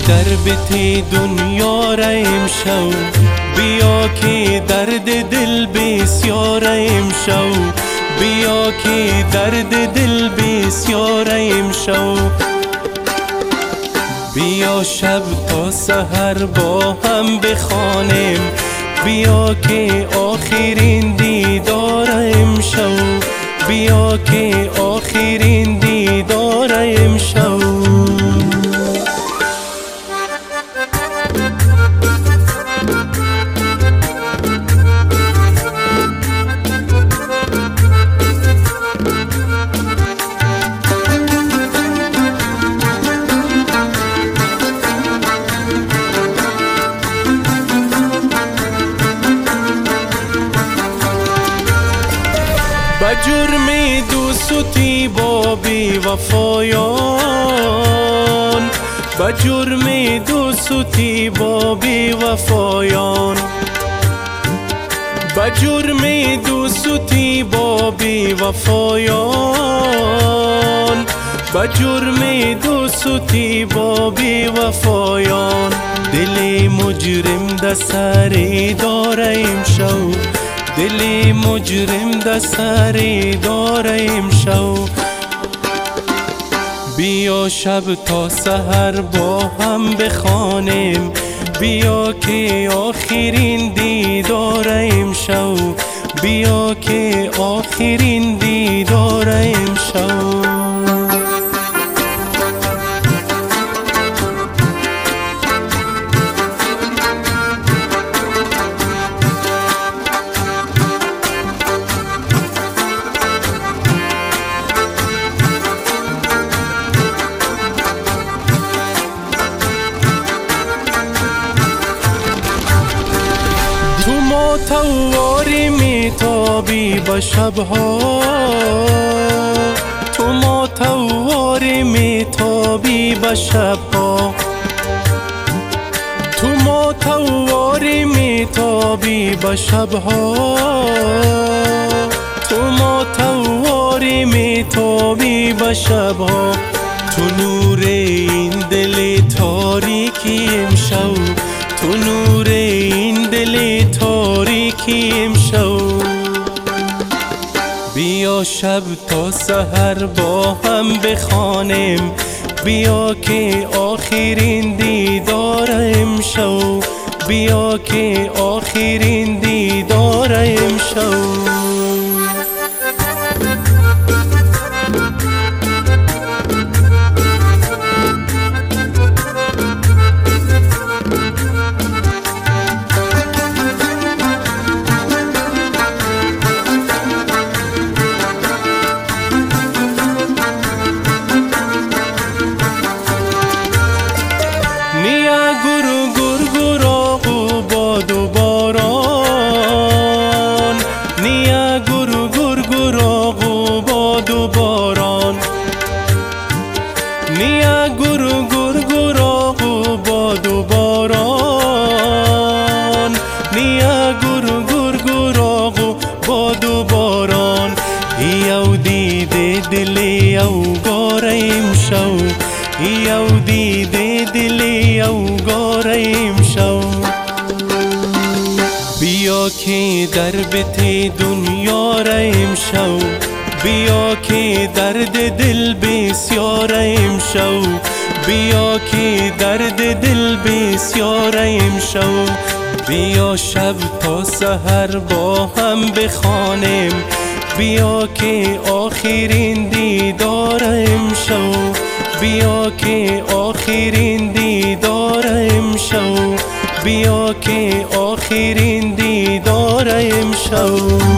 دربت دنیا را امشو، بیا که درد دل بسیار امشو، بیا که درد دل بسیار امشو. بیا شب تا سحر با هم بخوانیم، بیا که آخرین دیدار امشو، بیا که آخرین دیدار امشو. به جرم دوستی با بی وفایان، به جرم دوستی با بی وفایان، به جرم دوستی با بی وفایان، به جرم دوستی با بی وفایان. دل مجرم در سر داره امشو، دل مجرم در سر داره امشو. بیا شب تا سحر با هم بخوانیم، بیا که آخرین دیدار امشو، بیا که آخرین دیدار امشو. ماتواری میتابی به شبها، تو ماتواری میتابی به شبها، تو ماتواری میتابی به شبها، تو ماتواری میتابی به شبها. تو نور این دل تاریکی امشو، تو نور این دل تاریکی امشو. بیا شب تا سحر با هم بخوانیم، بیا که آخرین دیدار امشو، بیا که آخرین دیدار امشو. نیا گر گر گراغو باد و باران، نیا گر گر گراغو باد و باران. یو دیده دل یو گاره امشو، یو دیده دل یو گاره امشو. بیا که دربت دنیا را امشو، بیا که درد دل بسیار امشو، بیا که درد دل بسیار امشو. بیا شب تا سحر با هم بخوانیم، بیا که آخرین دیدار امشو، بیا که آخرین دیدار امشو، بیا که آخرین دیدار امشو.